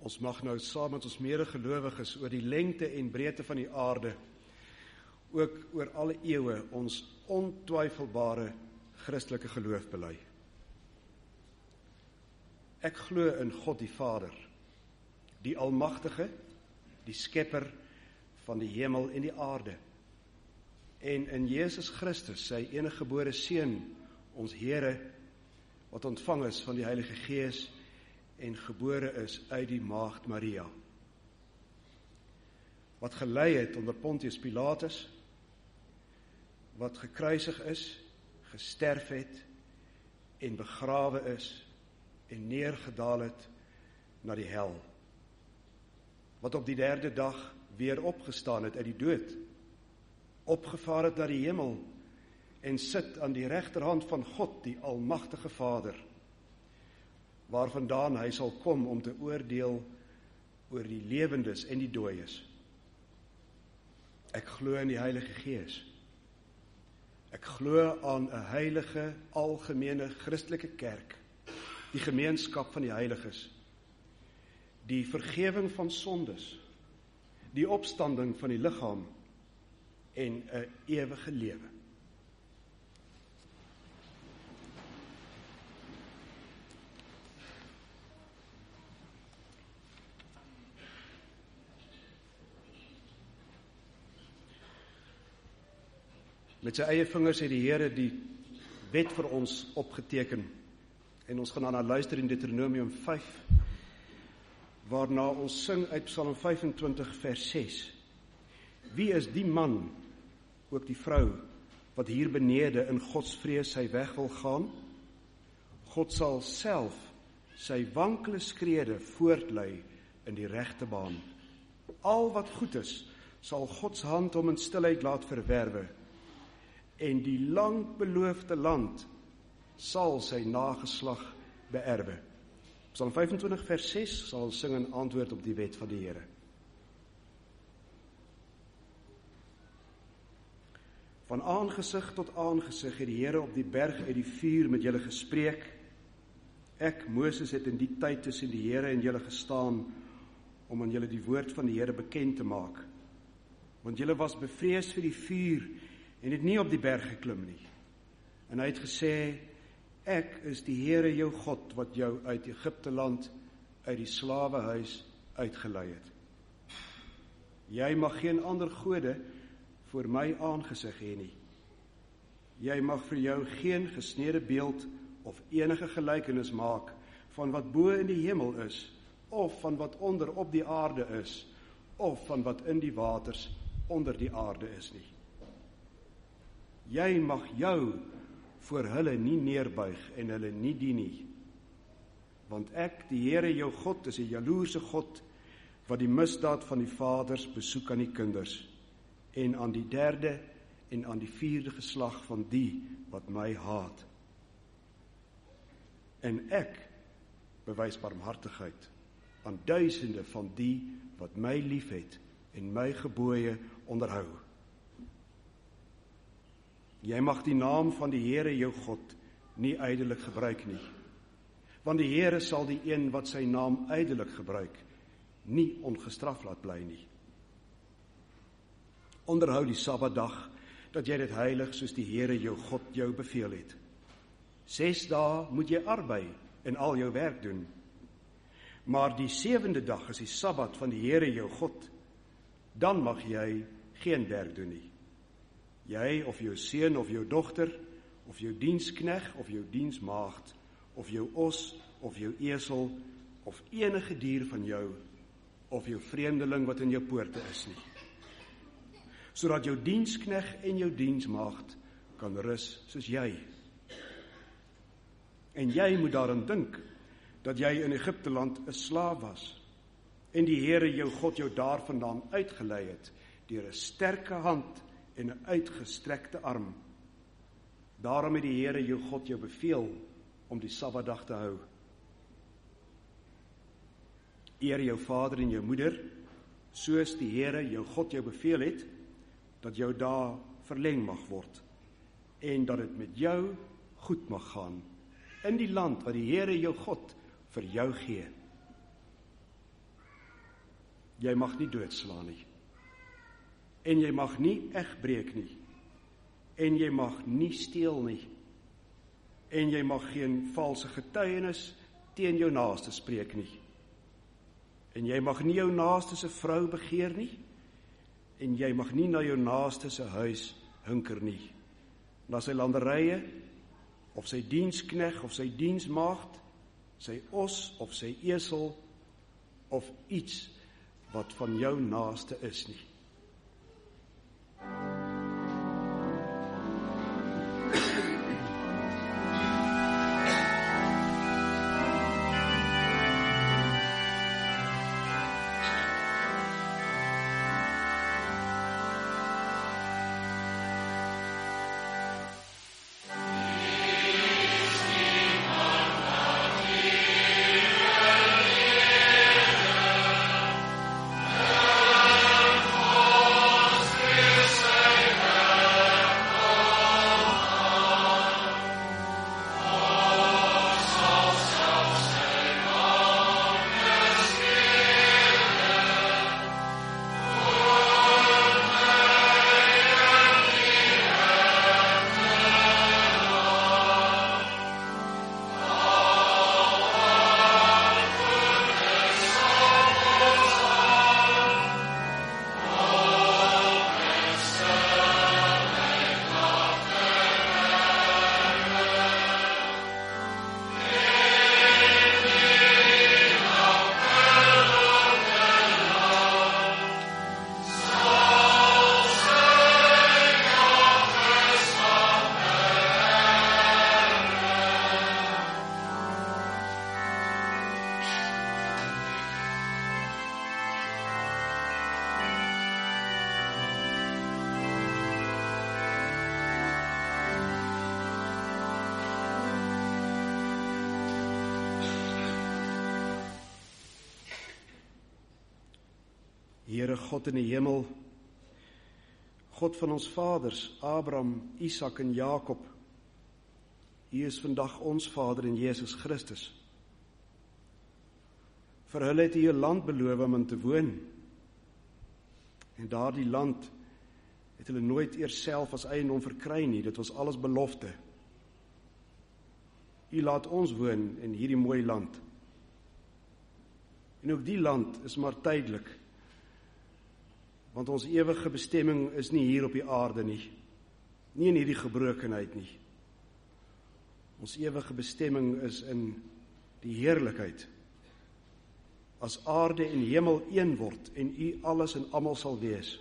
Ons mag nou saam met ons medegelowiges oor die lengte en breedte van die aarde, ook oor alle eeue, ons ontwyfelbare Christelike geloof bely. Ek glo in God die Vader, die Almagtige, die Skepper van die hemel en die aarde, en in Jesus Christus, sy eniggebore Seun, ons Here, wat ontvang is van die Heilige Gees en gebore is uit die Maagd Maria, wat gelei het onder Pontius Pilatus, wat gekruisig is, gesterf het en begrawe is en neergedaal het na die hel, wat op die 3de dag weer opgestaan het uit die dood, opgevaar het na die hemel en sit aan die regterhand van God, die Almagtige Vader, waarvandaan hy sal kom om te oordeel oor die lewendes en die dooies. Ek glo in die Heilige Gees. Ek glo aan 'n heilige, algemene Christelike kerk, die gemeenskap van die heiliges, die vergewing van sondes, die opstanding van die liggaam en 'n ewige lewe. Met sy eie vingers het die Here die wet vir ons opgeteken. En ons gaan daarna luister in Deuteronomium 5, waarna ons sing uit Psalm 25 vers 6. Wie is die man, ook die vrou, wat hier benede in Godsvrees sy weg wil gaan? God sal self sy wankele skrede voortlei in die regte baan. Al wat goed is, sal Gods hand hom in stilheid laat verwerwe, en die lang beloofde land sal sy nageslag beerwe. Psalm 25 vers 6 sal ons sing in antwoord op die wet van die Here. Van aangesig tot aangesig het die Here op die berg uit die vuur met julle gespreek. Ek, Moses, het in die tyd tussen die Here en julle gestaan om aan julle die woord van die Here bekend te maak. Want julle was bevrees vir die vuur en het nie op die berg geklim nie. En hy het gesê, ek is die Here jou God, wat jou uit Egipte land, uit die slawehuis uitgelei het. Jy mag geen ander gode voor my aangesig hê nie. Jy mag vir jou geen gesnede beeld of enige gelykenis maak van wat bo in die hemel is, of van wat onder op die aarde is, of van wat in die waters onder die aarde is nie. Jy mag jou voor hulle nie neerbuig en hulle nie dien nie. Want ek, die Here jou God, is 'n jaloerse God, wat die misdaad van die vaders besoek aan die kinders, en aan die 3de en aan die 4de geslag van die wat my haat. En ek bewys barmhartigheid aan duisende van die wat my liefhet en my gebooie onderhou. Jy mag die naam van die Here jou God nie ydelik gebruik nie, want die Here sal die een wat sy naam ydelik gebruik, nie ongestraf laat bly nie. Onderhou die Sabbatdag, dat jy dit heilig soos die Here jou God jou beveel het. 6 dae moet jy arbei en al jou werk doen, maar die 7de dag is die Sabbat van die Here jou God, dan mag jy geen werk doen nie. Jy of jou seun of jou dogter, of jou dienskneg of jou diensmaagd, of jou os of jou esel, of enige dier van jou, of jou vreemdeling wat in jou poorte is nie. Sodat jou dienskneg en jou diensmaagd kan rus soos jy. En jy moet daaraan dink, dat jy in Egipte land 'n slaaf was, en die Here jou God jou daarvandaan uitgelei het, deur 'n sterke hand en 'n uitgestrekte arm. Daarom het die Here jou God jou beveel om die Sabbatdag te hou. Eer jou vader en jou moeder, soos die Here jou God jou beveel het, dat jou dae verleng mag word, en dat dit met jou goed mag gaan, in die land wat die Here jou God vir jou gee. jy mag nie doodslaan nie. En jy mag nie egbreek nie. En jy mag nie steel nie. En jy mag geen valse getuienis teen jou naaste spreek nie. En jy mag nie jou naaste se vrou begeer nie. En jy mag nie na jou naaste se huis hunker nie. Na sy landerye, of sy dienskneg, of sy diensmaagd, sy os, of sy esel, of iets wat van jou naaste is nie. Here God in die hemel, God van ons vaders, Abraham, Isak en Jakob, U is vandag ons Vader in Jesus Christus. Vir hulle het U 'n land beloof om in te woon. En daardie land het hulle nooit eers self as eiendom verkry nie, dit was alles belofte. U laat ons woon in hierdie mooi land. En ook die land is maar tydelik, want ons ewige bestemming is nie hier op die aarde nie, nie in hierdie gebrokenheid nie. Ons ewige bestemming is in die heerlikheid, as aarde en hemel een word en U alles en almal sal wees.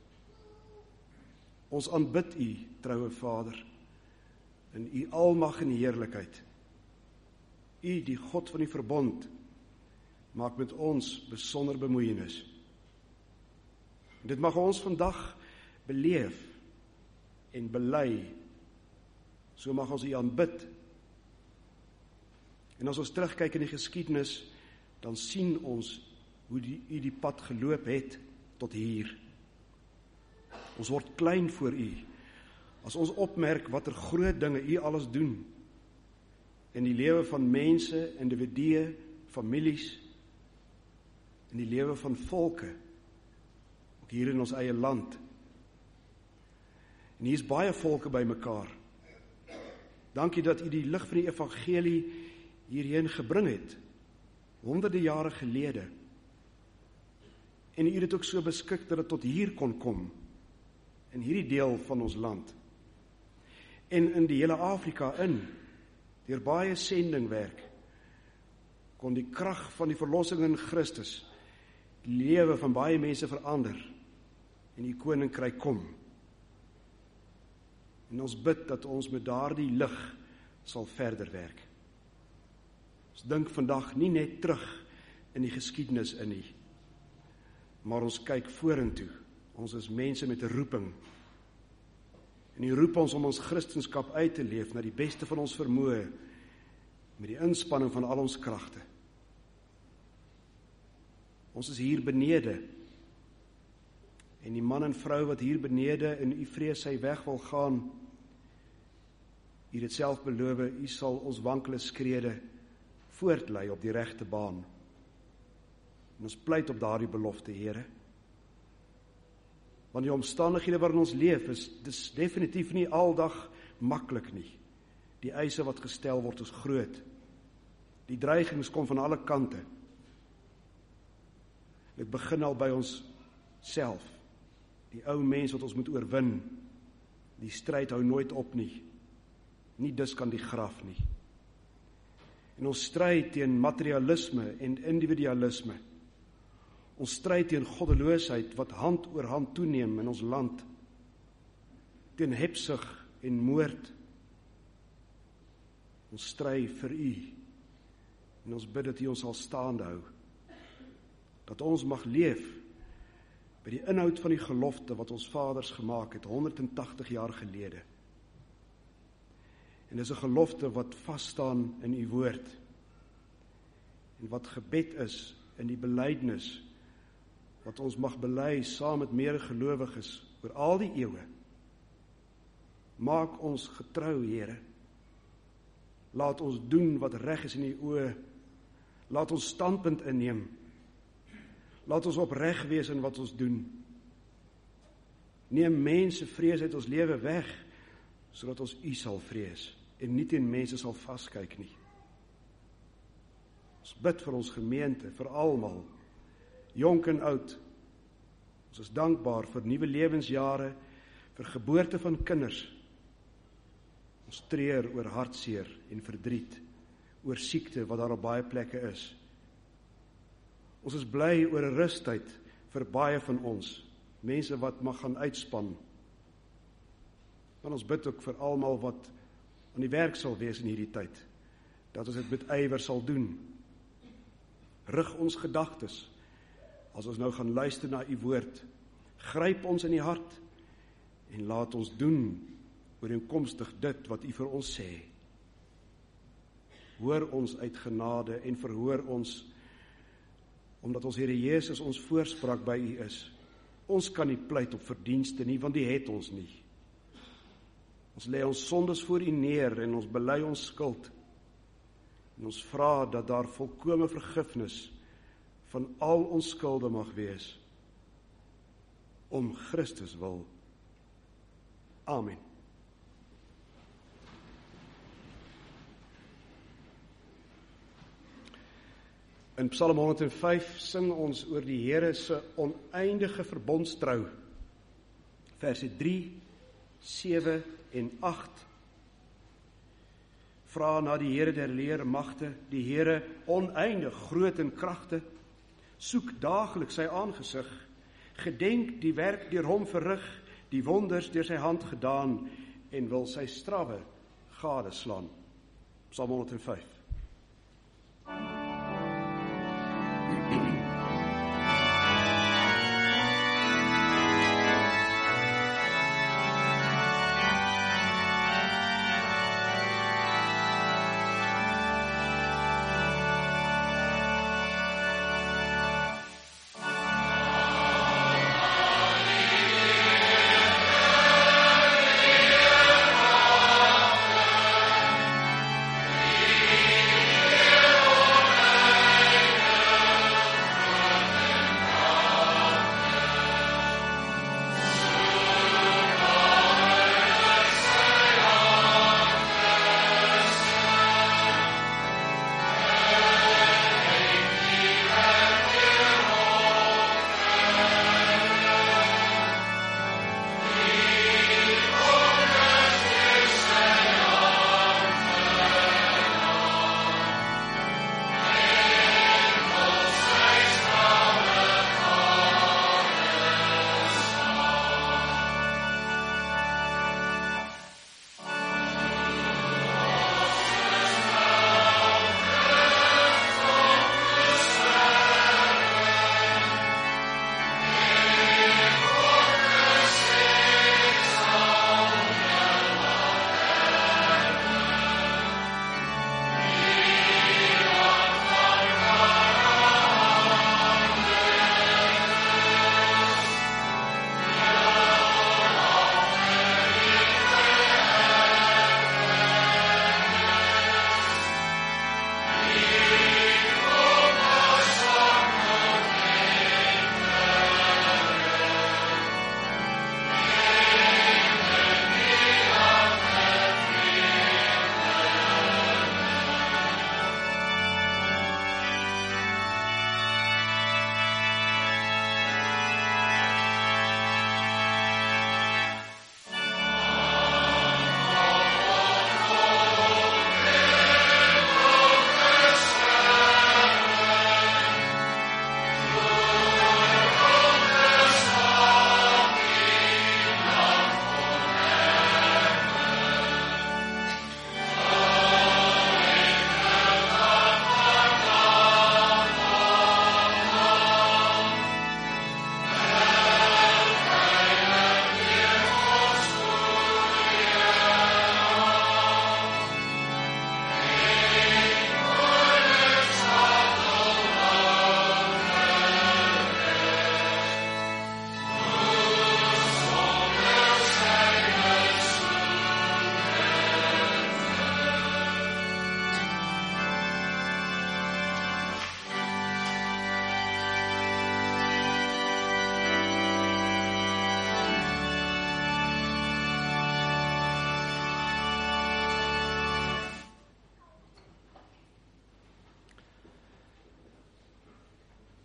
Ons aanbid U, troue Vader, in U almag en heerlikheid. U, die God van die verbond, maak met ons besonder bemoeienis. Dit mag ons vandag beleef en bely, so mag ons U aanbid. En as ons terugkyk in die geskiedenis, dan sien ons hoe U die pad geloop het tot hier. Ons word klein voor U, as ons opmerk watter groot dinge U alles doen, in die lewe van mense, individue, families, in die lewe van volke, ook hier in ons eie land. En hier is baie volke by mekaar. Dankie dat U die lig van die evangelie hierheen gebring het, honderde jare gelede. En U het dit ook so beskik dat dit tot hier kon kom, in hierdie deel van ons land. En in die hele Afrika deur baie sendingwerk, kon die krag van die verlossing in Christus die lewe van baie mense verander en die koninkryk kom. En ons bid dat ons met daardie lig sal verder werk. Ons dink vandag nie net terug in die geskiedenis in nie, maar ons kyk vorentoe. Ons is mense met 'n roeping. En U roep ons om ons Christendom uit te leef na die beste van ons vermoë, met die inspanning van al ons kragte. Ons is hier benede, en die man en vrou wat hier benede in U vrees sy weg wil gaan, U het self beloof, U sal ons wankele skrede voortlei op die regte baan. En ons pleit op daardie belofte, Here. Want die omstandighede waarin ons leef, dis definitief nie aldag maklik nie. Die eise wat gestel word is groot. Die dreigings kom van alle kante. Dit begin al by ons self. Die ou mens wat ons moet oorwin. Die stryd hou nooit op nie. Nie dus kan die graf nie. En ons stryd teen materialisme en individualisme. Ons stryd teen goddeloosheid wat hand oor hand toeneem in ons land. Teen hebsug en moord. Ons stry vir U. En ons bid dat U ons sal staande hou. Dat ons mag leef by die inhoud van die gelofte wat ons vaders gemaak het 180 jaar gelede. En dis 'n gelofte wat vasstaan in U woord. En wat gebed is in die belydenis wat ons mag bely saam met medegelowiges oor al die eeue. Maak ons getrou, Here. Laat ons doen wat reg is in U oë. Laat ons standpunt inneem. Laat ons opreg wees in wat ons doen. Neem mense vrees uit ons lewe weg, sodat ons U sal vrees en nie teen mense sal vaskyk nie. Ons bid vir ons gemeente, vir almal, jonk en oud. Ons is dankbaar vir nuwe lewensjare, vir geboorte van kinders. Ons treur oor hartseer en verdriet, oor siekte wat daar op baie plekke is. Ons is bly oor 'n rustyd vir baie van ons, mense wat mag gaan uitspan. En ons bid ook vir almal wat aan die werk sal wees in hierdie tyd, dat ons dit met ywer sal doen. Rig ons gedagtes, as ons nou gaan luister na U woord, gryp ons in die hart, en laat ons doen, ooreenkomstig dit wat U vir ons sê. Hoor ons uit genade en verhoor ons, omdat ons Here Jesus ons voorspraak by U is. Ons kan nie pleit op verdienste nie, want die het ons nie. Ons lê ons sondes voor U neer en ons bely ons skuld. En ons vra dat daar volkome vergifnis van al ons skulde mag wees, om Christus wil. Amen. In Psalm 105 sing ons oor die Here se oneindige verbondstrou. Verse 3, 7 en 8. Vra na die Here der leermagte, die Here oneindig groot in kragte. Soek daaglik sy aangesig. Gedenk die werk deur hom verrig, die wonders deur sy hand gedaan, en wil sy strawwe gadeslaan. Psalm 105. Amen.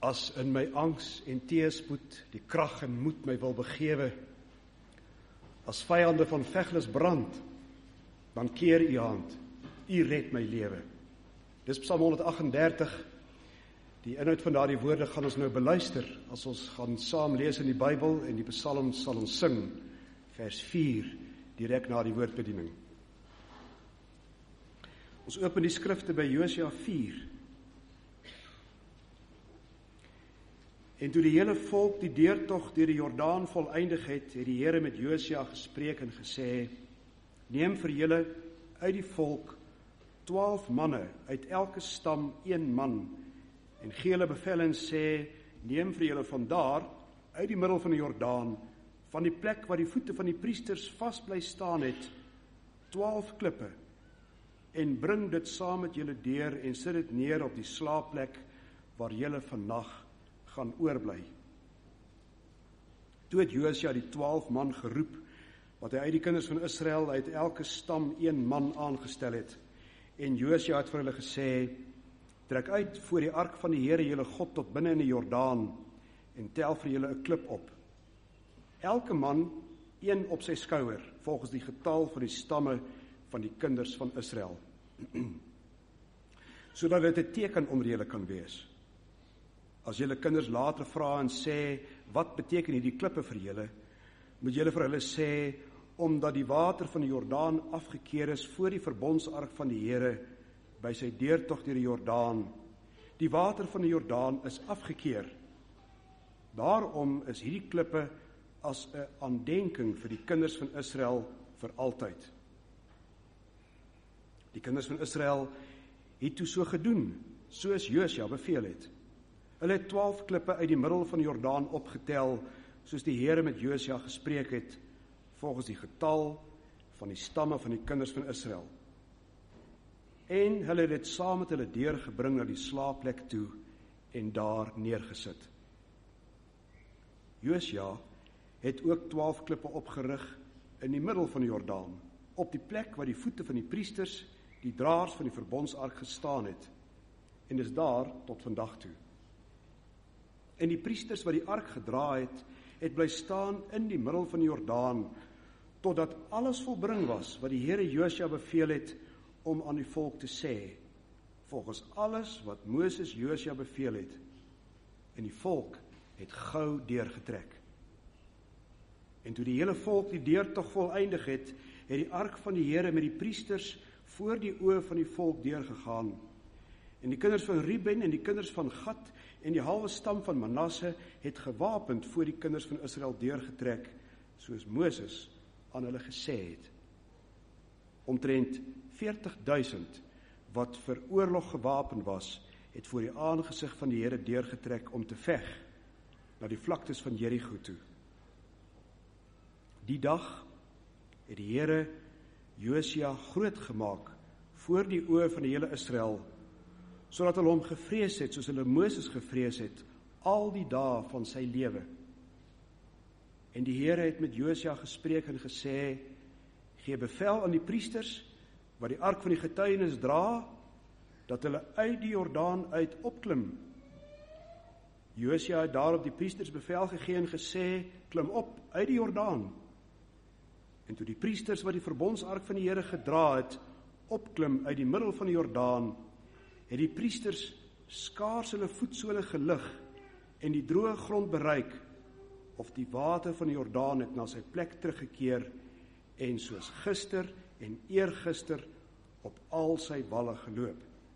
As in my angs en teëspoed die krag en moed my wil begewe, as vyande van veglus brand, dan keer u hand, u red my lewe. Dis Psalm 138, die inhoud van daardie woorde gaan ons nou beluister, as ons gaan saam lees in die Bybel, en die Psalm sal ons sing, vers 4, direk na die woordbediening. Ons open die skrifte by Josua 4, en toe die hele volk die deurtog deur die Jordaan volëindig het, het die Here met Josua gespreek en gesê, neem vir julle uit die volk 12 manne, uit elke stam 1 man, en gee hulle bevel en sê, neem vir julle vandaar, uit die middel van die Jordaan, van die plek waar die voete van die priesters vast bly staan het, 12 klippe, en bring dit saam met julle deur, en sit dit neer op die slaapplek, waar julle vannag gaan oorbly. Toe het Josua die 12 man geroep, wat hy uit die kinders van Israel uit elke stam 1 man aangestel het. En Josua het vir hulle gesê, trek uit voor die ark van die Here julle God tot binne in die Jordaan, en tel vir julle 'n klip op. Elke man 1 op sy skouer, volgens die getal van die stamme van die kinders van Israel. Sodat dit 'n teken onder julle kan wees. As julle kinders later vra en sê, wat beteken hierdie klippe vir julle, moet julle vir hulle sê, omdat die water van die Jordaan afgekeer is voor die verbondsark van die Here, by sy deurtog deur die Jordaan. Die water van die Jordaan is afgekeer. Daarom is hierdie klippe as 'n aandenking vir die kinders van Israel vir altyd. Die kinders van Israel het toe so gedoen, soos Josua beveel het. Hulle het 12 klippe uit die middel van die Jordaan opgetel, soos die Here met Josua gespreek het, volgens die getal van die stamme van die kinders van Israel. En hulle het dit saam met hulle deurgebring na die slaapplek toe, en daar neergesit. Josua het ook 12 klippe opgerig in die middel van die Jordaan, op die plek waar die voete van die priesters, die draers van die verbondsark gestaan het, en is daar tot vandag toe. En die priesters wat die ark gedra het, het bly staan in die middel van die Jordaan, totdat alles volbring was, wat die Here Josua beveel het, om aan die volk te sê, volgens alles wat Moses Josua beveel het, en die volk het gou deurgetrek. En toe die hele volk die deurtog volëindig het, het die ark van die Here met die priesters voor die oë van die volk deurgegaan. En die kinders van Ruben en die kinders van Gad en die halwe stam van Manasse het gewapend voor die kinders van Israel deurgetrek, soos Moses aan hulle gesê het. Omtrent 40.000 wat vir oorlog gewapen was, het voor die aangesig van die Here deurgetrek om te veg na die vlaktes van Jerigo toe. Die dag het die Here Josua groot gemaak voor die oë van die hele Israel, sodat hulle hom gevrees het, soos hulle Moses gevrees het, al die dae van sy lewe. En die Here het met Josua gespreek en gesê, gee bevel aan die priesters, wat die ark van die getuienis dra, dat hulle uit die Jordaan uit opklim. Josua het daarop die priesters bevel gegee en gesê, klim op uit die Jordaan. En toe die priesters wat die verbondsark van die Here gedra het, opklim uit die middel van die Jordaan, het die priesters skaars hulle voetsole gelig en die droë grond bereik, of die water van die Jordaan het na sy plek teruggekeer en soos gister en eergister op al sy walle geloop.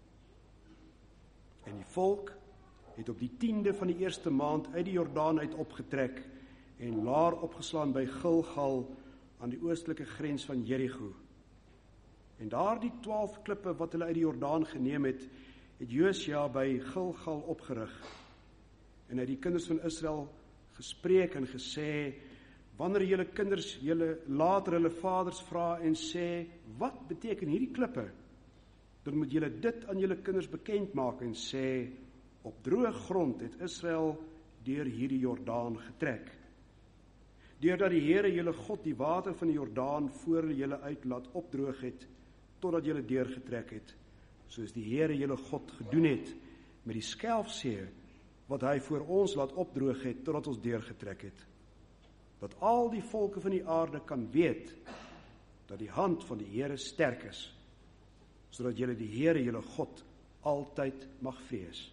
En die volk het op die 10de van die eerste maand uit die Jordaan uit opgetrek en laar opgeslaan by Gilgal aan die oostelike grens van Jerigo. En daar die 12 klippe wat hulle uit die Jordaan geneem het, het Josua by Gilgal opgerig. En hy die kinders van Israel gespreek en gesê, wanneer julle kinders julle later hulle vaders vra en sê, wat beteken hierdie klippe? Dan moet julle dit aan julle kinders bekend maak en sê, op droë grond het Israel deur hierdie Jordaan getrek. Deurdat die Here julle God die water van die Jordaan voor julle uit laat opdroog het, totdat julle deurgetrek het, soos die Here julle God gedoen het met die Skelfsee wat hy voor ons laat opdroog het, totdat ons deurgetrek het. Dat al die volke van die aarde kan weet, dat die hand van die Here sterk is, sodat julle die Here, julle God, altyd mag vrees.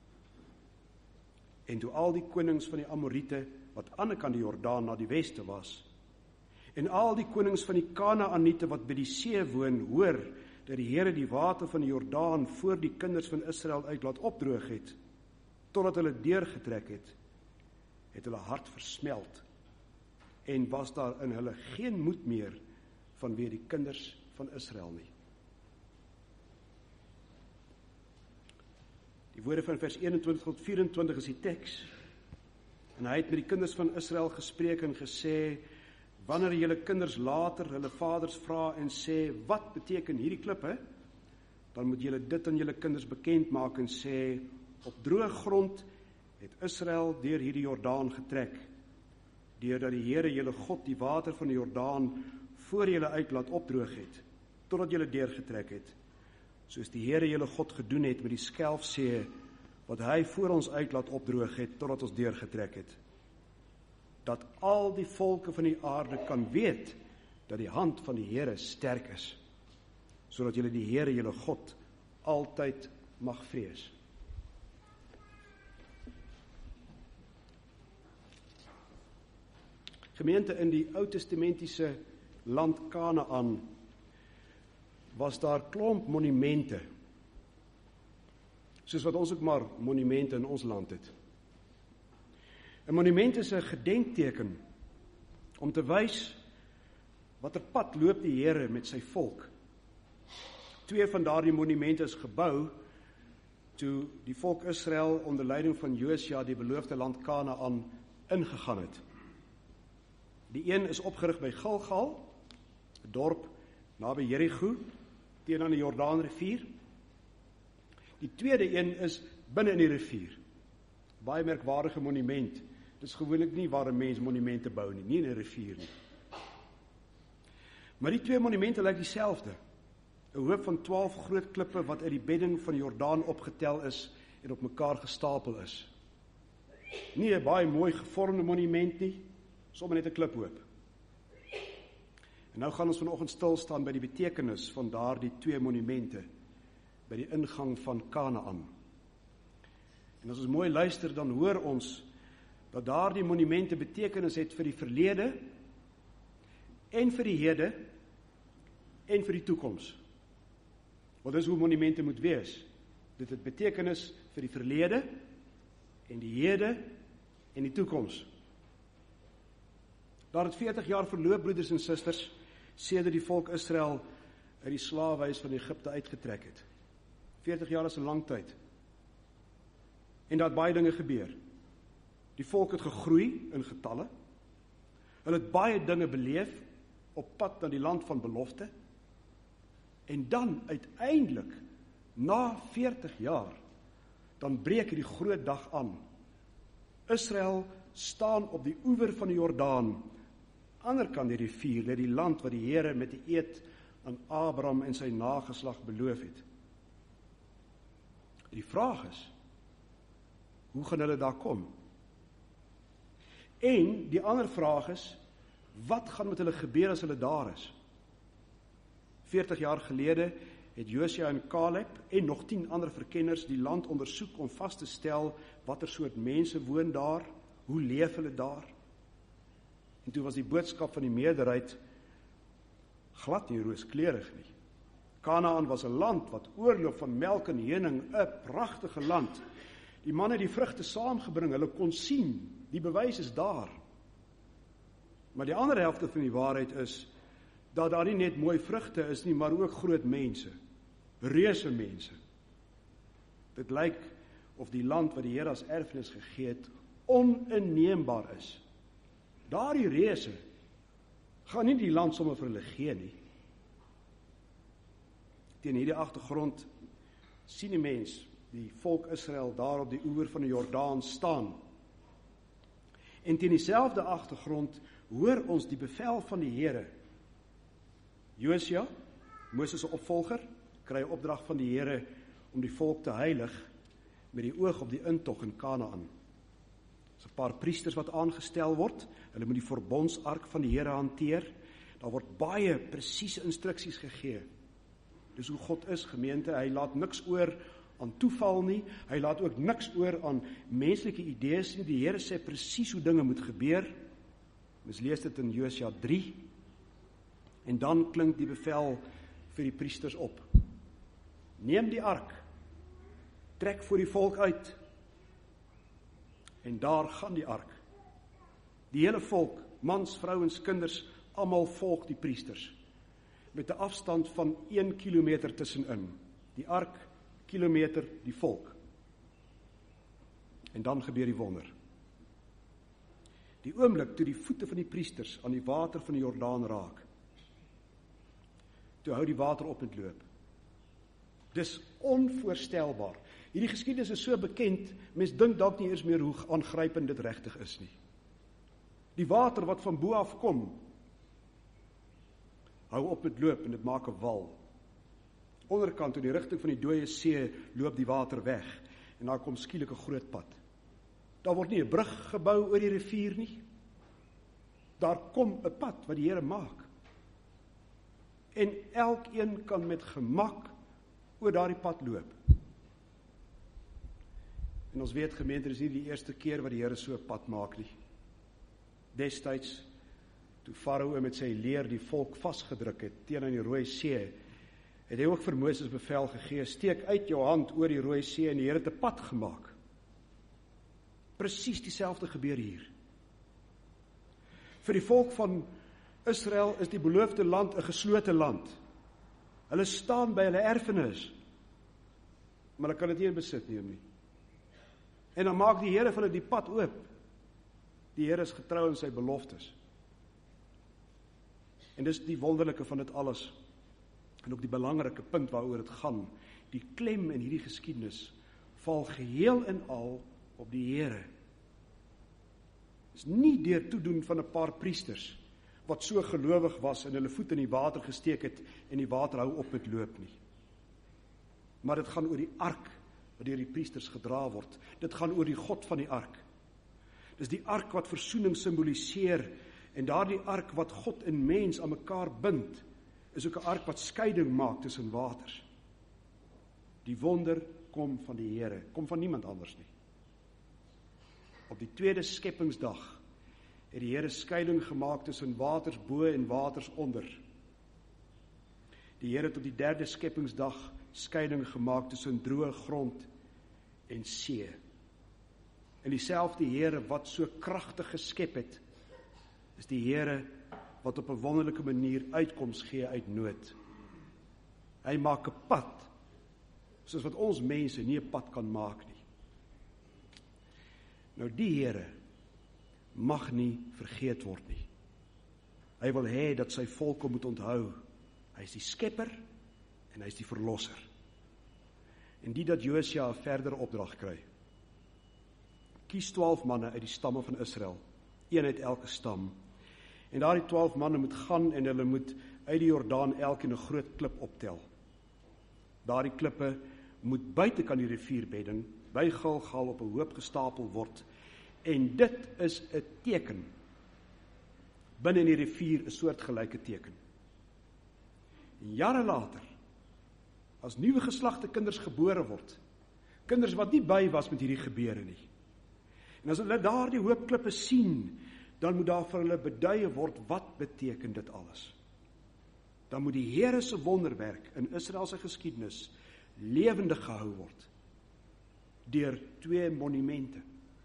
En toe al die konings van die Amorite, wat aan die kant die Jordaan na die weste was, en al die konings van die Kanaaniete wat by die see woon, hoor dat die Here die water van die Jordaan voor die kinders van Israel uit laat opdroog het, totdat hulle deurgetrek het, het hulle hart versmelt, en was daar in hulle geen moed meer vanweë die kinders van Israel nie. Die woorde van vers 21 tot 24 is die teks, en hy het met die kinders van Israel gespreek en gesê, wanneer julle kinders later hulle vaders vra en sê, wat beteken hierdie klippe, dan moet julle dit aan julle kinders bekend maak en sê, op droë grond het Israel deur hierdie Jordaan getrek, deurdat die Here julle God die water van die Jordaan voor julle uit laat opdroog het, totdat julle deurgetrek het, soos die Here julle God gedoen het met die Skelfsee, wat hy voor ons uit laat opdroog het, totdat ons deurgetrek het. Dat al die volke van die aarde kan weet, dat die hand van die Here sterk is, sodat julle die Here julle God altyd mag vrees. Gemeente, in die Ou Testamentiese land Kanaan was daar klomp monumente, soos wat ons ook maar monumente in ons land het. 'n Monument is 'n gedenkteken om te wys watter pad loop die Here met sy volk. 2 van daardie monumente is gebou toe die volk Israel onder leiding van Josua die beloofde land Kanaan ingegaan het. Die een is opgerig by Gilgal, 'n dorp naby Jerigo, teenoor die Jordaanrivier. Die tweede een is binne in die rivier. Baie merkwaardige monument. Dit is gewoonlik nie waar 'n mens monumente bou nie in 'n rivier nie. Maar die 2 monumente lyk dieselfde. 'n hoop van 12 groot klippe wat uit die bedding van die Jordaan opgetel is en op mekaar gestapel is. Nie 'n baie mooi gevormde monument nie, sommer net 'n kliphoop. En nou gaan ons vanoggend stil staan by die betekenis van daardie 2 monumente by die ingang van Kanaan. En as ons mooi luister, dan hoor ons dat daardie monumente betekenis het vir die verlede en vir die hede en vir die toekoms. Want dis hoe monumente moet wees. Dit het betekenis vir die verlede en die hede en die toekoms. Daar het 40 jaar verloop, broeders en susters, sedert die volk Israel uit die slawehuis van Egipte uitgetrek het. 40 jaar is 'n lang tyd. En daar het baie dinge gebeur. Die volk het gegroei in getalle. Hulle het baie dinge beleef op pad na die land van belofte. En dan uiteindelik, na 40 jaar, dan breek die groot dag aan. Israel staan op die oewer van die Jordaan, ander kant die rivier, dit die land wat die Here met die eed aan Abraham en sy nageslag beloof het. Die vraag is, hoe gaan hulle daar kom? En die ander vraag is, wat gaan met hulle gebeur as hulle daar is? 40 jaar gelede het Josua en Caleb en nog 10 ander verkenners die land ondersoek om vas te stel watter soort mense woon daar, hoe leef hulle daar? En toe was die boodskap van die meerderheid glad nie rooskleurig nie. Kanaan was 'n land wat oorloop van melk en honing, 'n pragtige land. Die manne het die vrugte saamgebring, hulle kon sien, die bewys is daar. Maar die ander helfte van die waarheid is, dat daar nie net mooi vrugte is nie, maar ook groot mense, reuse mense. Dit lyk of die land wat die Here as erfenis gegee het, oninneembaar is. Daardie reuse gaan nie die land sommer vir hulle gee nie. Teen hierdie agtergrond sien die mens die volk Israel daar op die oewer van die Jordaan staan. En teen dieselfde agtergrond hoor ons die bevel van die Here. Josua, Moses se opvolger, kry 'n opdrag van die Here om die volk te heilig met die oog op die intog in Kanaan. Daar's 'n paar priesters wat aangestel word, hulle moet die verbondsark van die Here hanteer. Daar word baie presiese instruksies gegee. Dis hoe God is, gemeente, hy laat niks oor aan toeval nie, hy laat ook niks oor aan menslike idees nie. Die Here sê presies hoe dinge moet gebeur. Ons lees dit in Josua 3, en dan klink die bevel vir die priesters op. Neem die ark, trek voor die volk uit, en daar gaan die ark. Die hele volk, mans, vrouens, kinders, almal volg die priesters, met 'n afstand van 1 kilometer tussenin. Die ark, kilometer, die volk. En dan gebeur die wonder. Die oomblik toe die voete van die priesters aan die water van die Jordaan raak, toe hou die water op met loop. Dis onvoorstelbaar. Hierdie geskiedenis is so bekend, mens dink dalk nie eers meer hoe aangrypend dit regtig is nie. Die water wat van bo af kom, hou op met loop en dit maak 'n wal. Onderkant in die rigting van die dooie see loop die water weg en daar kom skielik 'n groot pad. Daar word nie 'n brug gebou oor die rivier nie. Daar kom 'n pad wat die Here maak. En elkeen kan met gemak oor daardie pad loop. En ons weet, gemeente, dis nie die eerste keer wat die Here so 'n pad maak nie. Destyds, toe Farao met sy leer die volk vasgedruk het teen aan die Rooi See, het hy ook vir Moses bevel gegee, steek uit jou hand oor die Rooi See, en die Here het 'n pad gemaak. Presies dieselfde gebeur hier. Vir die volk van Israel is die beloofde land 'n geslote land. Hulle staan by hulle erfenis, maar hulle kan dit nie in besit neem nie. En dan maak die Here vir hulle die pad oop. Die Here is getrou in sy beloftes. En dis die wonderlike van dit alles, en ook die belangrike punt waaroor dit gaan. Die klem in hierdie geskiedenis val geheel en al op die Here. Dis nie deur toedoen van 'n paar priesters wat so gelowig was en hulle voet in die water gesteek het en die water hou op met loop nie. Maar dit gaan oor die ark wat deur die priesters gedra word. Dit gaan oor die God van die ark. Dis die ark wat versoening simboliseer, en daardie ark wat God en mens aan mekaar bind, is ook 'n ark wat skeiding maak tussen waters. Die wonder kom van die Here, kom van niemand anders nie. Op die tweede skepingsdag het die Here skeiding gemaak tussen waters bo en waters onder. Die Here het op die derde skepingsdag skeiding gemaak tussen droë grond en see. En dieselfde Here wat so kragtig geskep het, is die Here wat op 'n wonderlike manier uitkoms gee uit nood. Hy maak 'n pad, soos wat ons mense nie 'n pad kan maak nie. Nou die Here mag nie vergeet word nie. Hy wil hê dat sy volk hom moet onthou. Hy is die skepper en hy is die verlosser. En die dat Josua 'n verdere opdrag kry. Kies 12 manne uit die stamme van Israel, een uit elke stam. En daardie 12 manne moet gaan en hulle moet uit die Jordaan elkeen 'n groot klip optel. Daardie klippe moet buitekant die rivierbedding by Gilgal op 'n hoop gestapel word. En dit is 'n teken. Binne in die rivier 'n soortgelyke teken. En jare later, as nuwe geslagte kinders gebore word, kinders wat nie by was met hierdie gebeure nie. En as hulle daardie hoop klippe sien, dan moet daar vir hulle beduie word, wat beteken dit alles? Dan moet die Here se wonderwerk in Israel se geskiedenis lewendig gehou word deur 2 monumente.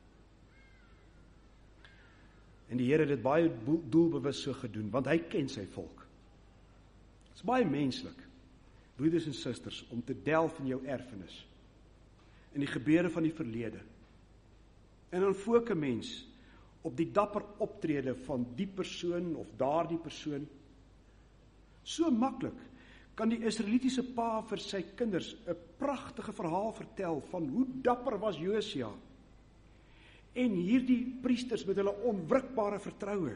En die Here het dit baie doelbewus so gedoen, want hy ken sy volk. Dit is baie menslik, broeders en susters, om te delf in jou erfenis, in die gebeure van die verlede. En dan fokus 'n mens op die dapper optrede van die persoon of daardie persoon. So maklik kan die Israelitiese pa vir sy kinders 'n pragtige verhaal vertel van hoe dapper was Josua. En hierdie priesters met hulle onwrikbare vertroue,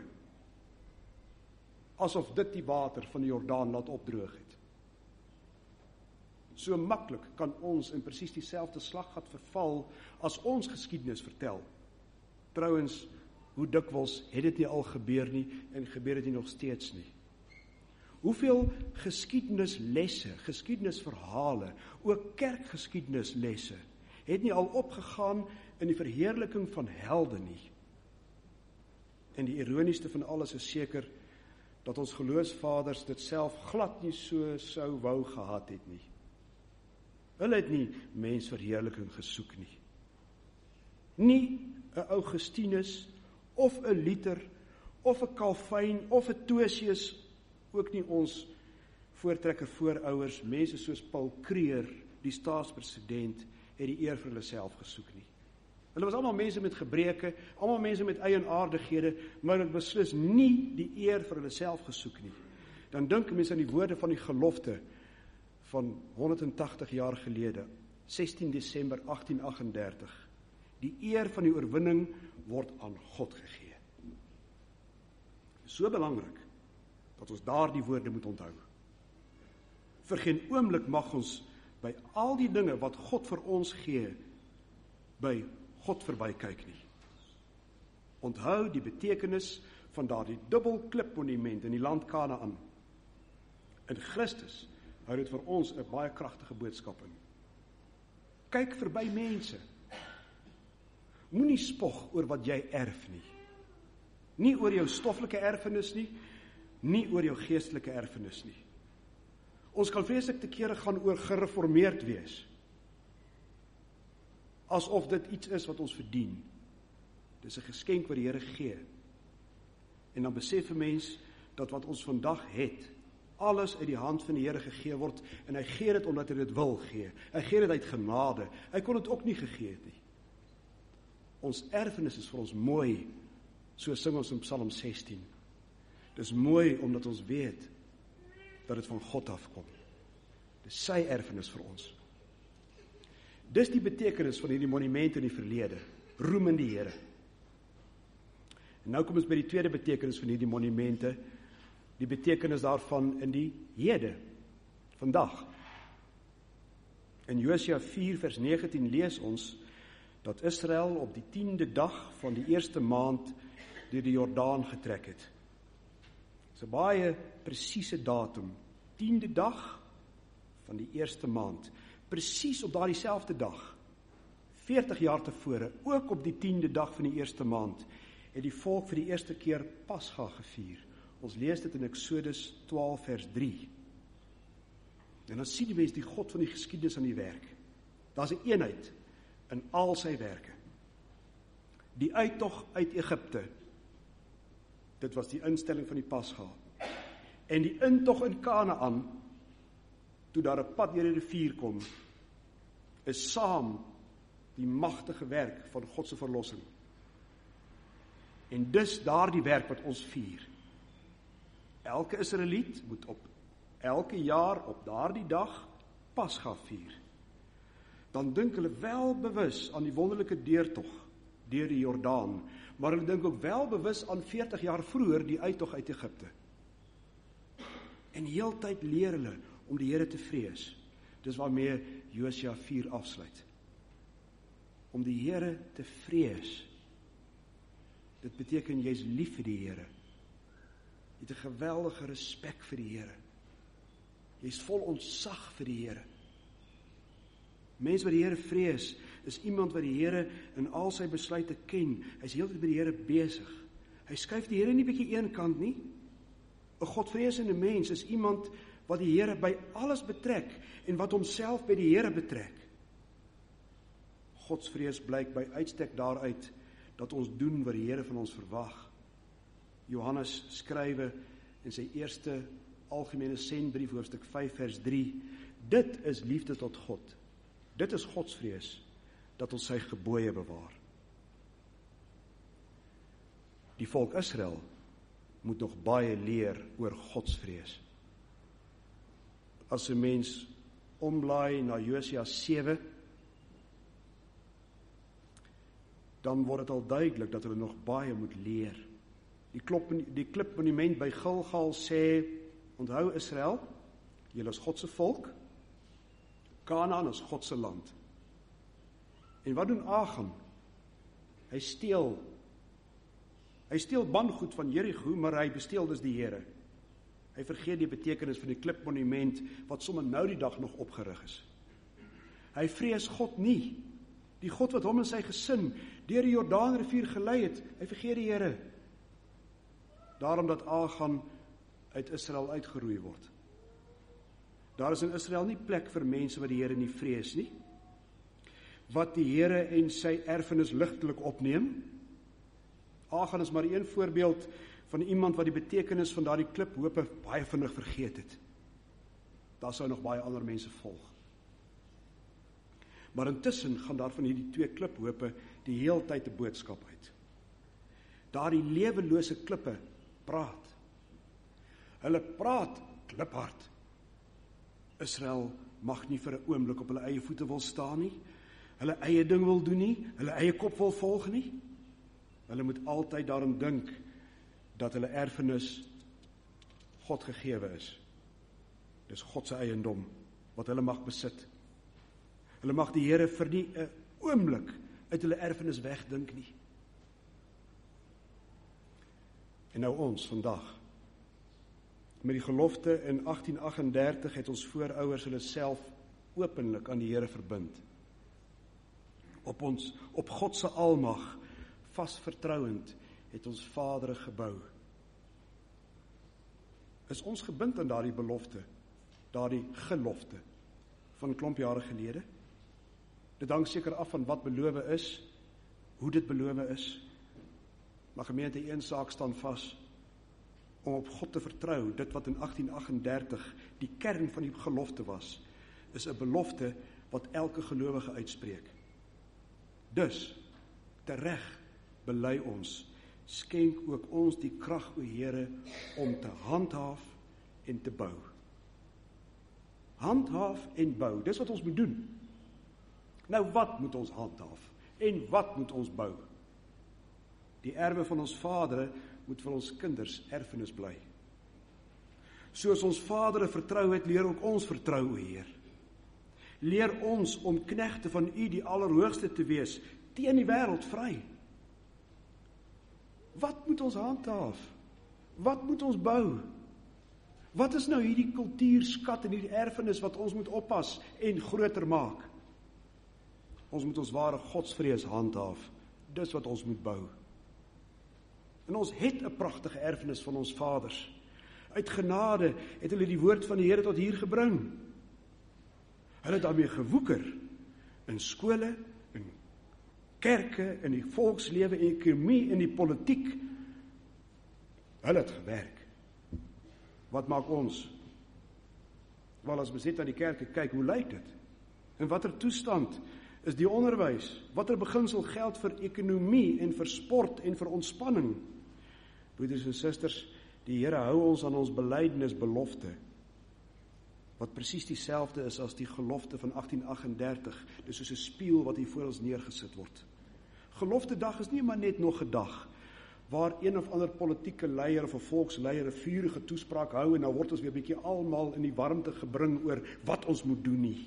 asof dit die water van die Jordaan laat opdroog het. So maklik kan ons in presies dieselfde slaggat verval as ons geskiedenis vertel. Trouwens, hoe dikwels het dit nie al gebeur nie en gebeur dit nie nog steeds nie. Hoeveel geskiedenislesse, geskiedenisverhale, ook kerkgeskiedenislesse, het nie al opgegaan in die verheerliking van helde nie. En die ironieste van alles is seker, dat ons geloofsvaders dit self glad nie so sou wou gehad het nie. Hulle het nie mensverheerliking gesoek nie. Nie 'n Augustinus, of 'n Luther, of 'n Calvin, of 'n Tosius, ook nie ons voortrekker voorouers, mense soos Paul Kruger, die staatspresident, het die eer vir hulle self gesoek nie. Hulle was almal mense met gebreke, almal mense met eienaardighede, maar het beslis nie die eer vir hulle self gesoek nie. Dan dink mense aan die woorde van die gelofte van 180 jaar gelede, 16 Desember 1838. Die eer van die oorwinning word aan God gegee. So belangrik, dat ons daardie woorde moet onthou. Vir geen oomblik mag ons by al die dinge wat God vir ons gee, by God verbykyk nie. Onthou die betekenis van daardie dubbel klipmonument in die land Kanaan. In Christus hou dit vir ons 'n baie kragtige boodskap in. Kyk verby mense. Moenie spog oor wat jy erf nie. Nie oor jou stoffelike erfenis nie, nie oor jou geestelike erfenis nie. Ons kan vreeslik te kere gaan oor gereformeerd wees. Asof dit iets is wat ons verdien. Dis 'n geskenk wat die Here gee. En dan besef 'n mens dat wat ons vandag het, alles uit die hand van die Here gegee word, en hy gee dit omdat hy dit wil gee. Hy gee dit uit genade. Hy kon dit ook nie gegee het nie. Ons erfenis is vir ons mooi, so sing ons in Psalm 16. Dis mooi omdat ons weet dat dit van God afkom. Dis sy erfenis vir ons. Dis die betekenis van hierdie monumente in die verlede. Roem in die Here. En nou kom ons by die tweede betekenis van hierdie monumente, die betekenis daarvan in die hede, vandag. In Josua 4 vers 19 lees ons, dat Israel op die 10de dag van die eerste maand deur die Jordaan getrek het. Dit is 'n baie presiese datum, 10de dag van die eerste maand. Presies op daardie selfde dag, 40 jaar tevore, ook op die 10de dag van die eerste maand, het die volk vir die eerste keer Pasga gevier. Ons lees dit in Exodus 12 vers 3. En dan sien die mens die God van die geskiedenis aan die werk. Daar's 'n eenheid in al sy werke. Die uittog uit Egipte, dit was die instelling van die Pasga. En die intog in Kanaan, toe daar 'n pad deur die rivier kom, is saam die magtige werk van God se verlossing. En dis daardie werk wat ons vier. Elke Israeliet moet op elke jaar op daardie dag Pasga vier. Dan dink hulle wel bewus aan die wonderlike deurtog deur die Jordaan, maar hulle dink ook wel bewus aan 40 jaar vroeër die uittog uit Egipte. En heeltyd leer hulle om die Here te vrees. Dis waarmee Josua 4 afsluit. Om die Here te vrees. Dit beteken jy's lief vir die Here. Jy het 'n geweldige respek vir die Here. Jy's vol ontzag vir die Here. Mens wat die Here vrees, is iemand wat die Here in al sy besluite ken. Hy's heeltyd by die Here besig. Hy skuif die Here nie bietjie een kant nie. 'n Godvreesende mens is iemand wat die Here by alles betrek en wat homself by die Here betrek. Godsvrees blyk by uitstek daaruit dat ons doen wat die Here van ons verwag. Johannes skrywe in sy eerste algemene sendbrief, hoofstuk 5 vers 3, dit is liefde tot God. Dit is godsvrees, dat ons sy gebooie bewaar. Die volk Israel moet nog baie leer oor godsvrees. As 'n mens omblaai na Josua 7, dan word dit al duidelik dat hulle nog baie moet leer. Die klipmonument by Gilgal sê, onthou Israel, julle is God se volk, Kanaan is God se land. En wat doen Achan? Hy steel bangoed van Jerigo, maar hy besteel dus die Here. Hy vergeet die betekenis van die klipmonument wat sommer nou die dag nog opgerig is. Hy vrees God nie, die God wat hom en sy gesin deur die Jordaanrivier gelei het, hy vergeet die Here. Daarom dat Achan uit Israel uitgeroei word. Daar is in Israel nie plek vir mense wat die Here nie vrees nie, wat die Here en sy erfenis ligtelik opneem. Achan is maar een voorbeeld van iemand wat die betekenis van daardie kliphope baie vinnig vergeet het. Daar sou nog baie ander mense volg. Maar intussen gaan daar van hierdie 2 kliphope die heeltyd 'n boodskap uit. Daardie lewelose klippe praat. Hulle praat kliphard. Israel mag nie vir 'n oomblik op hulle eie voete wil staan nie, hulle eie ding wil doen nie, hulle eie kop wil volg nie. Hulle moet altyd daaraan dink dat hulle erfenis God gegewe is. Dis God se eiendom wat hulle mag besit. Hulle mag die Here vir nie 'n oomblik uit hulle erfenis wegdink nie. En nou ons vandag, met die gelofte in 1838 het ons voorouers hulle self openlik aan die Here verbind. Op God se almag, vas vertrouend, het ons vadere gebou. Is ons gebind aan daardie belofte, daardie gelofte van 'n klomp jare gelede? Dit hang seker af van wat beloof is, hoe dit beloof is. Maar gemeente, een saak staan vas, om op God te vertrou. Dit wat in 1838 die kern van die gelofte was, is 'n belofte wat elke gelowige uitspreek. Dus, tereg bely ons, skenk ook ons die krag, o Here, om te handhaaf en te bou. Handhaaf en bou, dis wat ons moet doen. Nou wat moet ons handhaaf? En wat moet ons bou? Die erwe van ons vadere moet vir ons kinders erfenis bly. Soos ons vadere vertrou het, leer ook ons vertrou, o Heer. Leer ons om knegte van U, die Allerhoogste, te wees, teen die wêreld vry. Wat moet ons handhaaf? Wat moet ons bou? Wat is nou hierdie kultuurskat en hierdie erfenis wat ons moet oppas en groter maak? Ons moet ons ware godsvrees handhaaf. Dis wat ons moet bou. En ons het 'n pragtige erfenis van ons vaders. Uit genade het hulle die woord van die Here tot hier gebring. Hulle het daarmee gewoeker in skole, in kerke, in die volkslewe, in die ekonomie, in die politiek. Hulle het gewerk. Wat maak ons? Wel, as ons net aan die kerke kyk, hoe lyk dit? In watter toestand is die onderwys? Watter beginsel geld vir ekonomie en vir sport en vir ontspanning? Broeders en susters, die Here hou ons aan ons belydenis belofte, wat presies dieselfde is as die gelofte van 1838. Dis soos 'n spieël wat hier voor ons neergesit word. Geloftedag is nie maar net nog 'n dag waar een of ander politieke leier of 'n volksleier 'n vurige toespraak hou en nou word ons weer 'n bietjie almal in die warmte gebring oor wat ons moet doen nie.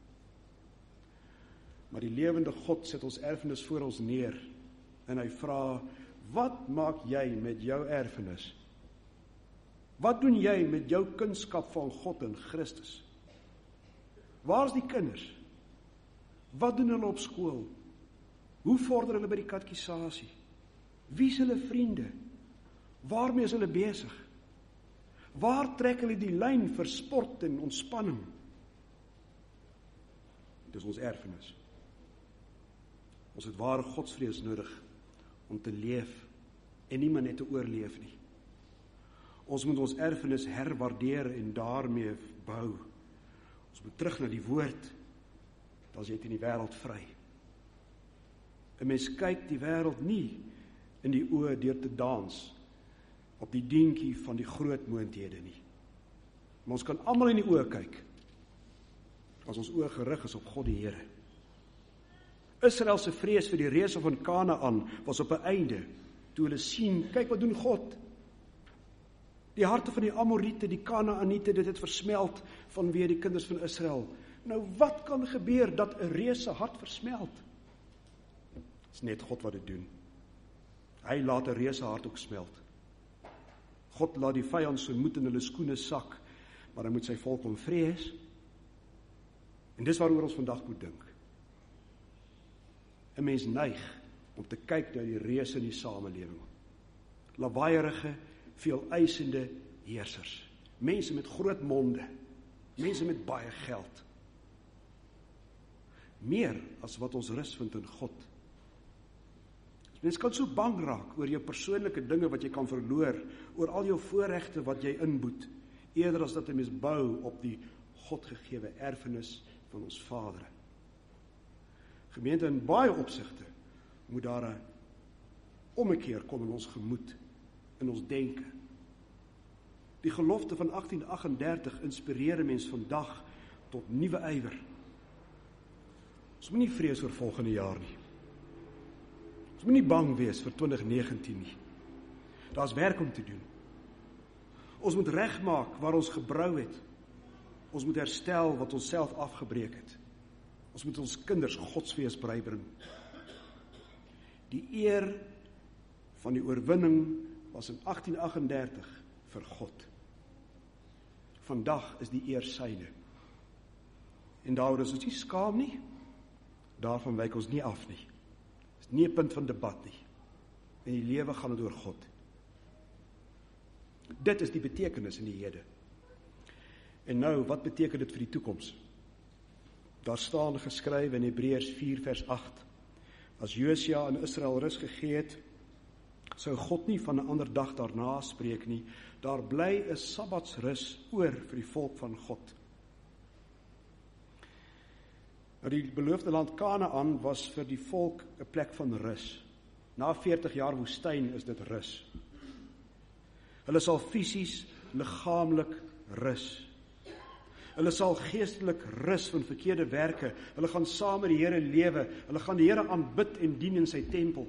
Maar die lewende God sit ons erfenis voor ons neer en hy vra, wat maak jy met jou erfenis? Wat doen jy met jou kunskap van God in Christus? Waar is die kinders? Wat doen hulle op skool? Hoe vorder hulle by die katekisasie? Wie is hulle vriende? Waarmee is hulle besig? Waar trek hulle die lyn vir sport en ontspanning? Dit is ons erfenis. Ons het ware godsvrees nodig om te leef en nie maar net te oorleef nie. Ons moet ons erfenis herwaardeer en daarmee bou. Ons moet terug na die woord, dan is jy in die wêreld vry. 'n Mens kyk die wêreld nie in die oë deur te dans op die dingetjie van die groot moondhede nie. Maar ons kan almal in die oë kyk as ons oë gerig is op God die Here. Israel se vrees vir die reëse van Kanaan was op 'n einde toe hulle sien, kyk wat doen God. Die harte van die Amoriete, die Kanaaniete, dit het versmelt vanweë die kinders van Israel Nou wat kan gebeur dat 'n reus se hart versmelt? Dit is net God wat dit doen. Hy laat 'n reus se hart ook smelt. God laat die vyand se moed in hulle skoene sak, maar dan moet sy volk hom vrees. En dis waaroor ons vandag moet dink. 'n Mens neig om te kyk na die reuse in die samelewing. Lawaaierige, veeleisende heersers. Mense met groot monde. Mense met baie geld. Meer as wat ons rus vind in God. Mens kan so bang raak oor jou persoonlike dinge wat jy kan verloor, oor al jou voorregte wat jy inboet, eerder as dat 'n mens bou op die Godgegewe erfenis van ons Vader. Gemeente, in baie opsigte moet daar 'n ommekeer kom in ons gemoed, in ons denke. Die gelofte van 1838 inspireer 'n mens vandag tot nuwe ywer. Ons moet nie vrees vir volgende jaar nie. Ons moet nie bang wees vir 2019 nie. Daar's werk om te doen. Ons moet regmaak waar ons gebrou het. Ons moet herstel wat ons self afgebreek het. Ons moet ons kinders godsvrees bybring. Die eer van die oorwinning was in 1838 vir God. Vandag is die eer syne. En daaroor is ons nie skaam nie. Daarvan wyk ons nie af nie. Dit is nie 'n punt van debat nie. In die lewe gaan dit oor God. Dit is die betekenis in die hede. En nou, wat beteken dit vir die toekoms? Daar staan geskrywe in Hebreërs 4 vers 8. As Josia in Israel rus gegee het, sou God nie van 'n ander dag daarna spreek nie. Daar bly 'n Sabbatsrus oor vir die volk van God. Nou die beloofde land Kanaan was vir die volk 'n plek van rus. Na 40 jaar woestyn is dit rus. Hulle sal fisies, liggaamlik rus. Hulle sal geestelik rus van verkeerde werke. Hulle gaan saam met die Here lewe. Hulle gaan die Here aanbid en dien in sy tempel.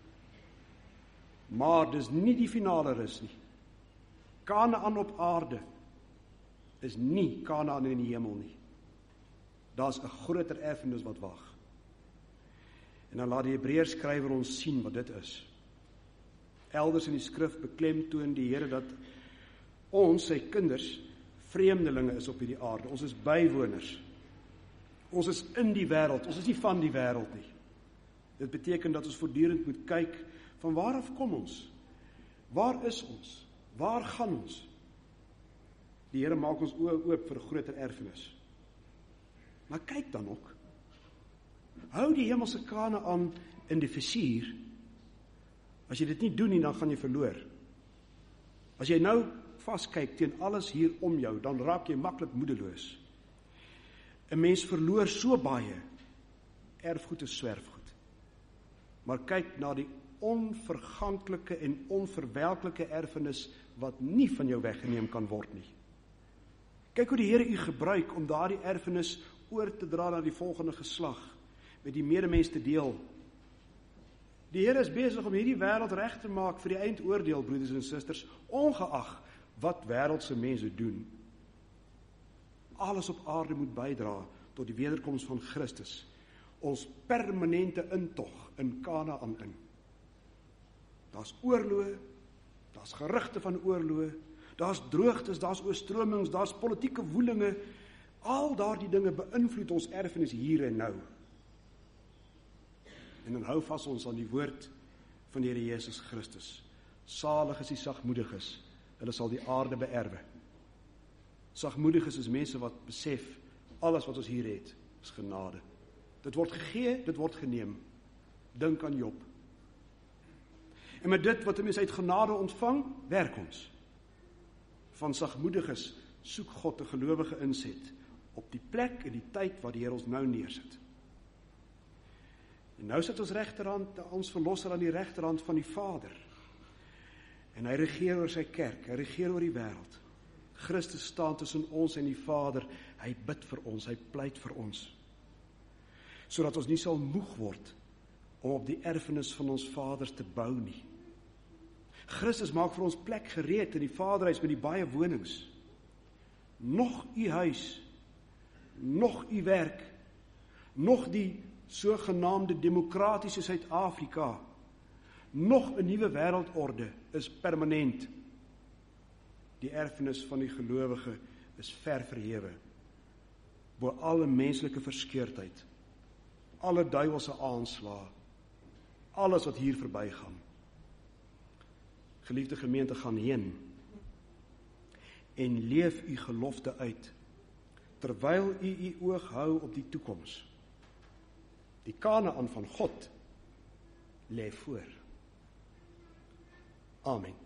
Maar dis nie die finale rus nie. Kanaan op aarde is nie Kanaan in die hemel nie. Daar's 'n groter erfenis wat wag. En dan laat die Hebreërs skrywer ons sien wat dit is. Elders in die skrif beklemtoon die Here dat ons, sy kinders, vreemdelinge is op hierdie aarde. Ons is bywoners. Ons is in die wêreld. Ons is nie van die wêreld nie. Dit beteken dat ons voortdurend moet kyk van waar af kom ons? Waar is ons? Waar gaan ons? Die Here maak ons oë oop vir 'n groter erfenis. Maar kyk dan ook. Hou die hemelse Kanaan in die vizier. As jy dit nie doen nie, dan gaan jy verloor. As jy nou vaskyk teen alles hier om jou, dan raak jy maklik moedeloos. 'n Mens verloor so baie. Erfgoed is swerfgoed. Maar kyk na die onverganklike en onverwelklike erfenis wat nie van jou weggeneem kan word nie. Kyk hoe die Here u gebruik om daardie erfenis oor te dra na die volgende geslag, met die medemens te deel. Die Here is besig om hierdie wêreld reg te maak vir die eindoordeel, broeders en susters, ongeag wat wêreldse mense doen. Alles op aarde moet bydra tot die wederkoms van Christus, ons permanente intog in Kanaan in. Daar's oorloë, daar's gerugte van oorloë, daar's droogtes, daar's oorstromings, daar's politieke woelinge. Al daardie dinge beïnvloed ons erfenis hier en nou. En dan hou vas ons aan die woord van die Here Jesus Christus. Salig is die sagmoediges, hulle sal die aarde beerwe. Sagmoediges is mense wat besef, alles wat ons hier het, is genade. Dit word gegee, dit word geneem. Dink aan Job. En met dit wat 'n mens uit genade ontvang, werk ons. Van sagmoediges soek God 'n gelowige inset op die plek en die tyd waar die Here ons nou neersit. En nou sit ons regterhand, ons verlosser aan die regterhand van die Vader. En hy regeer oor sy kerk, hy regeer oor die wêreld. Christus staan tussen ons en die Vader, hy bid vir ons, hy pleit vir ons. Sodat ons nie sal moeg word om op die erfenis van ons Vader te bou nie. Christus maak vir ons plek gereed in die Vaderhuis met die baie wonings. Nog u huis nog u werk, nog die sogenaamde demokratiese Suid-Afrika, nog 'n nuwe wêreldorde is permanent. Die erfenis van die gelowige is ver verhewe, bo alle menslike verskeurdheid, alle duiwelse aanslae, alles wat hier verbygaan. Geliefde gemeente, gaan heen en leef u gelofte uit, terwyl u oog hou op die toekoms. Die Kanaan van God lê voor. Amen.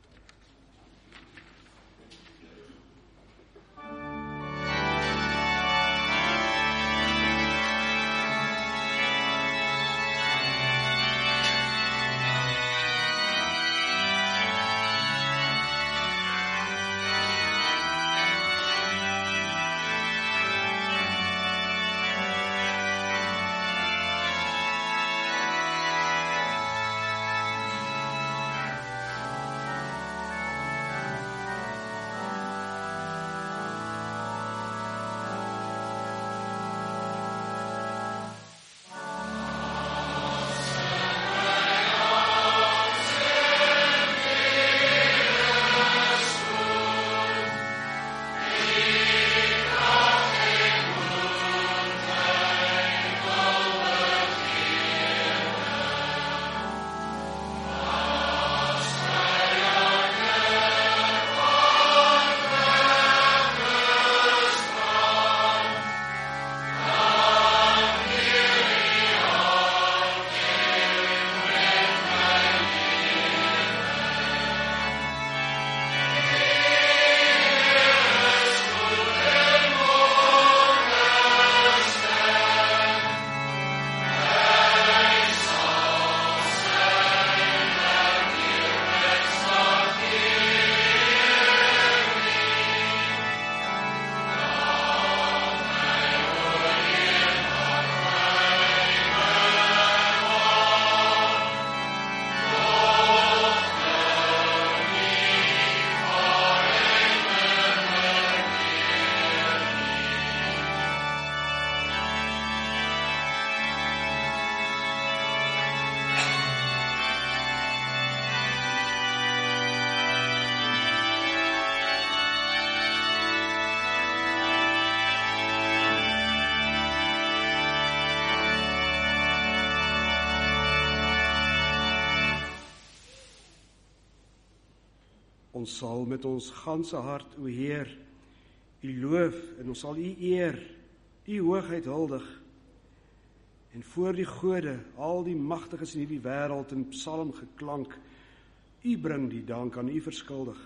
Ons sal met ons ganse hart, o Heer, U loof en ons sal U eer, U hoogheid huldig. En voor die gode, al die magtiges in hierdie wêreld in psalm geklank, U bring die dank aan U verskuldig.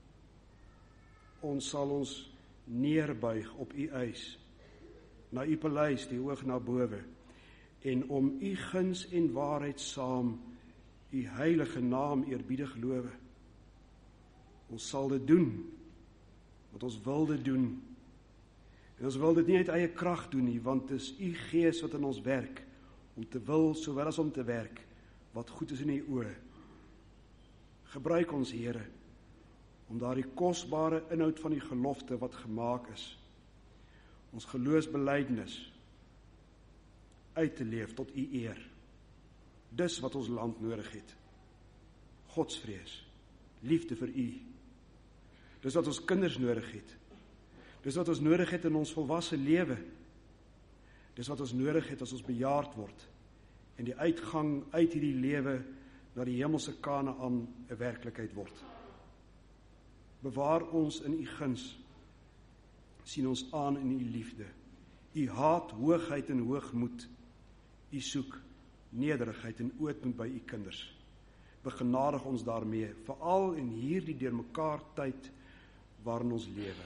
Ons sal ons neerbuig op U eis, na U paleis, die hoog na bowe, en om U guns en waarheid saam, U heilige naam eerbiedig lowe. Ons sal dit doen, wat ons wil dit doen. En ons wil dit nie uit eie krag doen nie, want dit is U Gees wat in ons werk, om te wil, sowel as om te werk, wat goed is in U oë. Gebruik ons, Here, om daardie kosbare inhoud van die gelofte wat gemaak is, ons geloofsbelijdenis, uit te leef tot U eer. Dis wat ons land nodig het. Godsvrees, liefde vir U. Dis wat ons kinders nodig het. Dis wat ons nodig het in ons volwasse lewe. Dis wat ons nodig het as ons bejaard word en die uitgang uit hierdie lewe na die hemelse Kanaan 'n werklikheid word. Bewaar ons in U guns. Sien ons aan in U liefde. U haat hoogheid en hoogmoed. U soek nederigheid en ootmoed by U kinders. Begenadig ons daarmee, veral in hierdie deurmekaar tyd waarin ons lewe.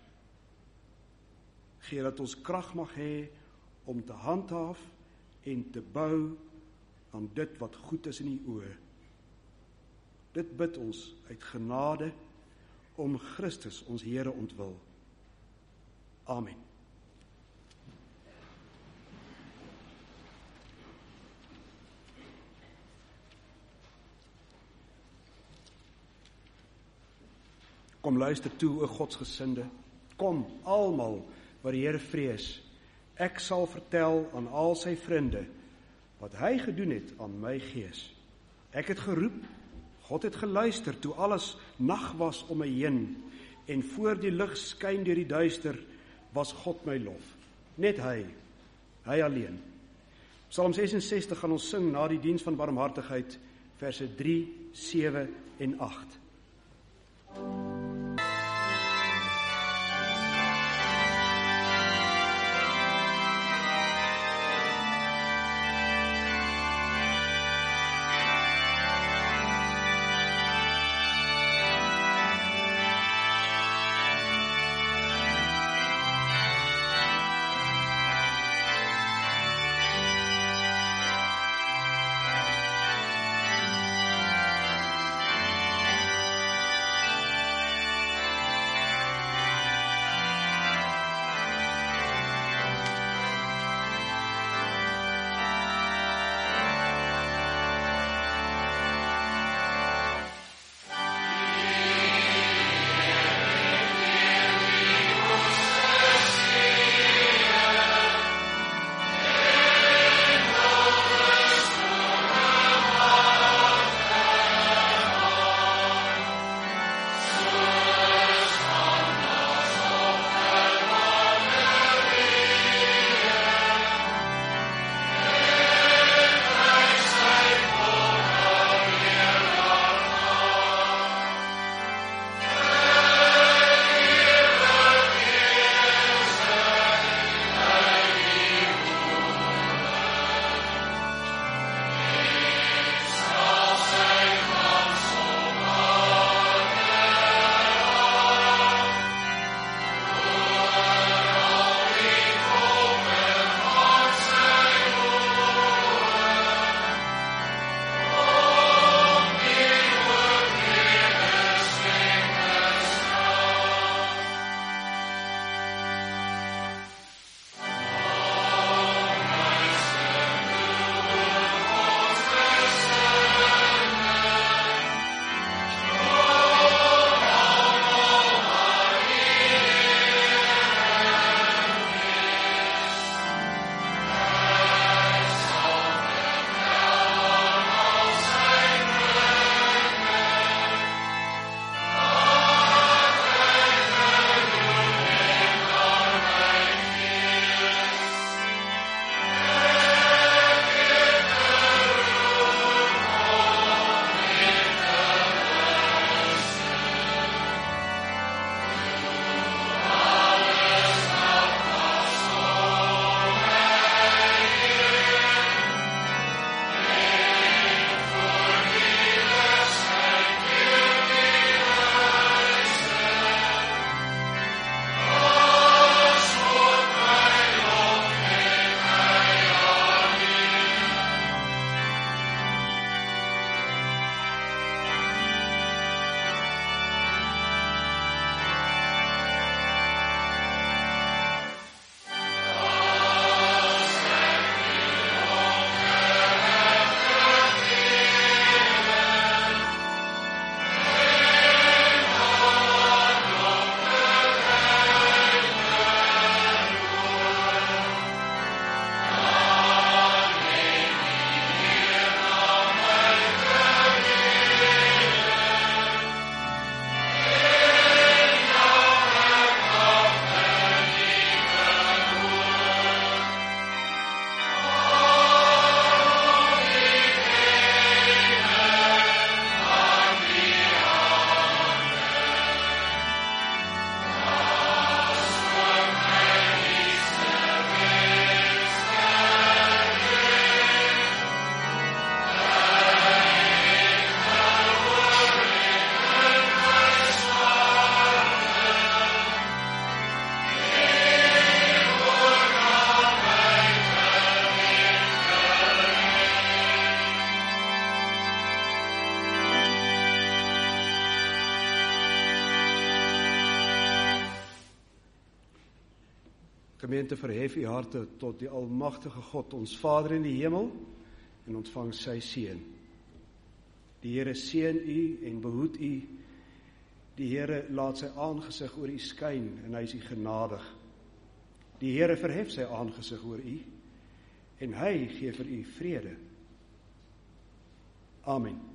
Gee dat ons krag mag hê om te handhaaf en te bou aan dit wat goed is in U oë. Dit bid ons uit genade om Christus ons Here ontwil. Amen. Kom luister toe, o Godsgesinde. Kom almal wat die Here vrees. Ek sal vertel aan al sy vriende wat hy gedoen het aan my gees. Ek het geroep, God het geluister toe alles nag was om my heen en voor die lig skyn deur die duister was God my lof. Net hy alleen. Psalm 66 gaan ons sing na die diens van barmhartigheid, verse 3, 7 en 8. Gemeente, verhef u harte tot die almagtige God, ons Vader in die hemel, en ontvang sy seën. Die Here seën u en behoed u. Die Here laat sy aangesig oor u skyn en hy is u genadig. Die Here verhef sy aangesig oor u en hy gee vir u vrede. Amen.